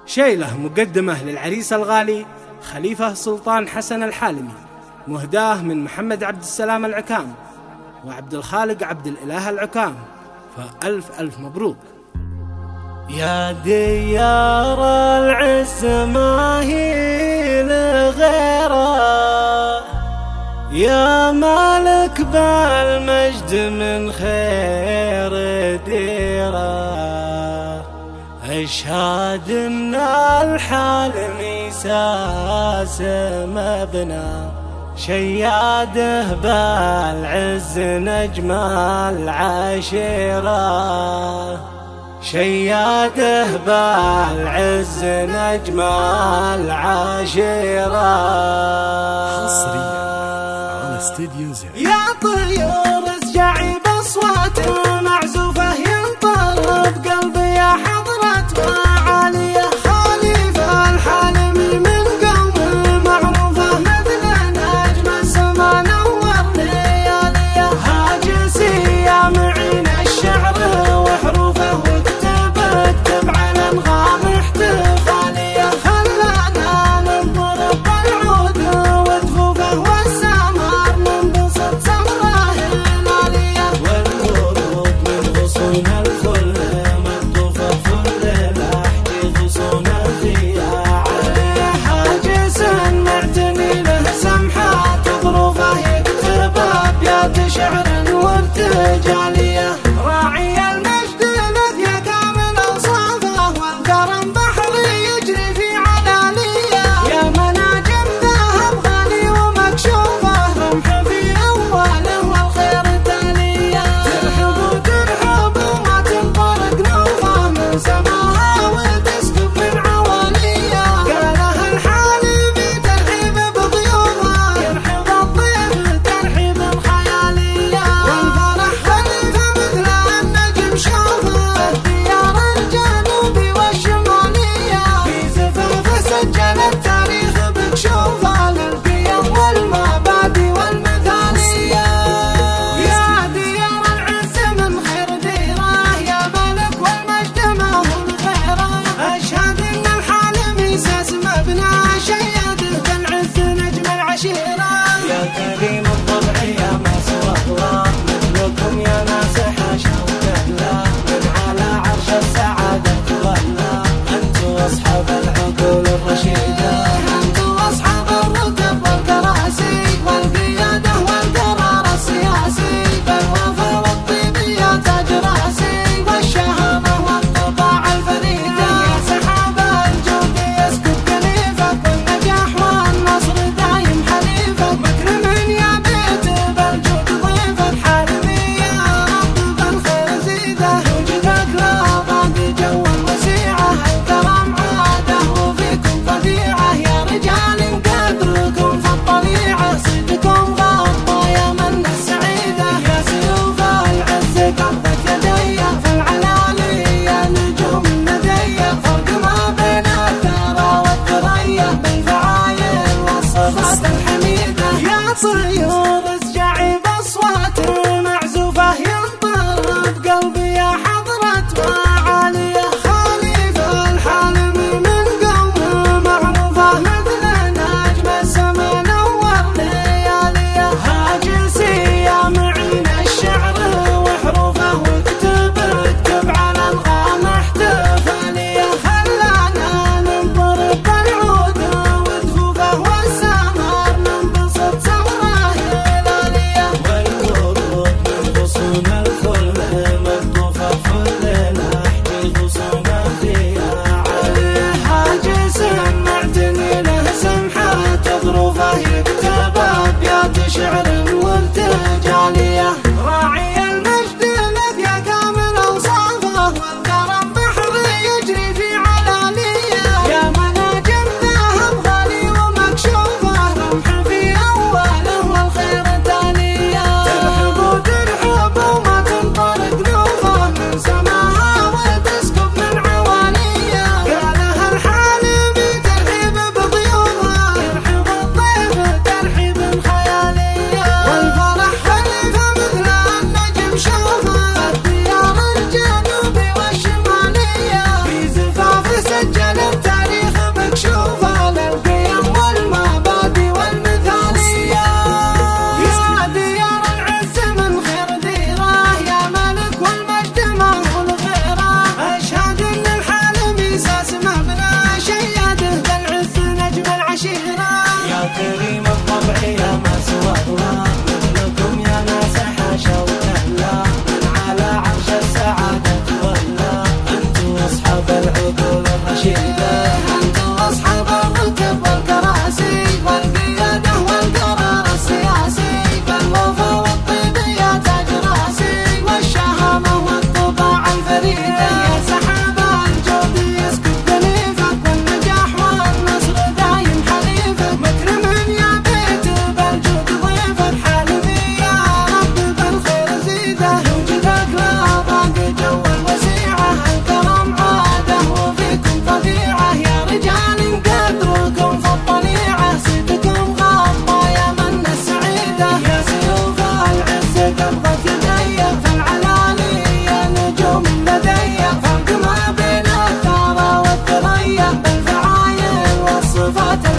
شيله مقدمة للعريس الغالي خليفة سلطان حسن الحالمي، مهداه من محمد عبد السلام العكام وعبد الخالق عبد الإله العكام، فألف ألف مبروك. يا ديار العز ما هي لغيره، يا مالك بالمجد من خير ديره، اشهد ان الحالمي ساس مبنى، شياده بالعز نجم العشيره، شياده بالعز نجم العشيره. حصريا على استديو زين. يا طيور اسجعي باصوات معزوفه ينطر بقلبي يا حضرة معاليه، خليفه الحالمي من قوم معروفه مثل نجم السما نور لياليه، هاجسي يا معين الشعر وحروفه واكتب على انغام احتفاليه، خلانا ننظر بالعود ودفوفه والسمار ننبسط سمره هلاليه، والورود صفات